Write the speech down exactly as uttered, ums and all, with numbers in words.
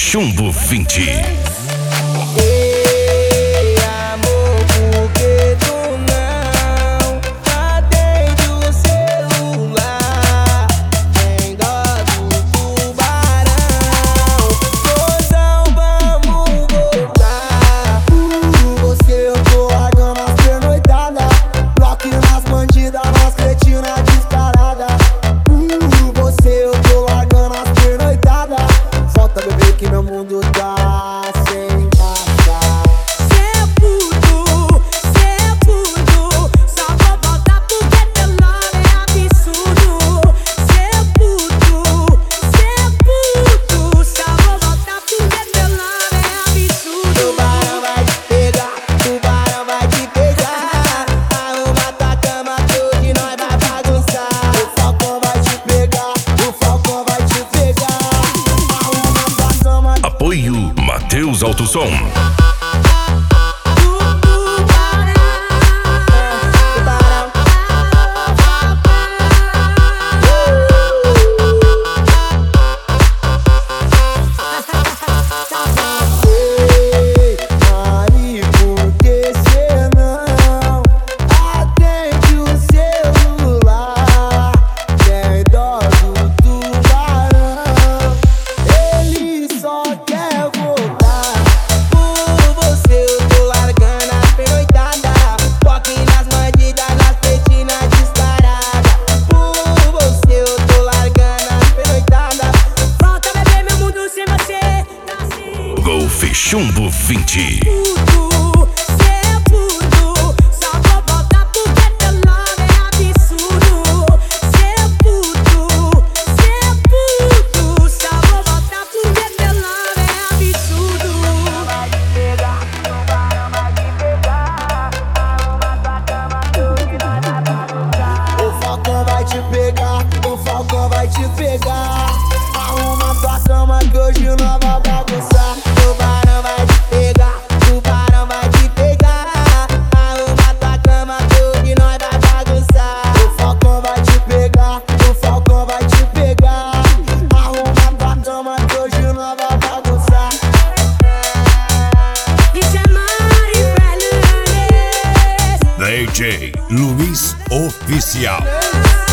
Chumbo vinte. Apoio Matheus Alto Som. Golfe Chumbo vinte. O Falcão vai te pegar. Arruma tua cama que hoje nós vai bagunçar. Tubarão vai te pegar, tubarão vai te pegar. Arruma tua cama que hoje nós vai bagunçar. O Falcão vai te pegar, o Falcão vai te pegar. Arruma tua cama que hoje nós vai bagunçar. Isso é Mari Fernandes. D J Luiz Oficial.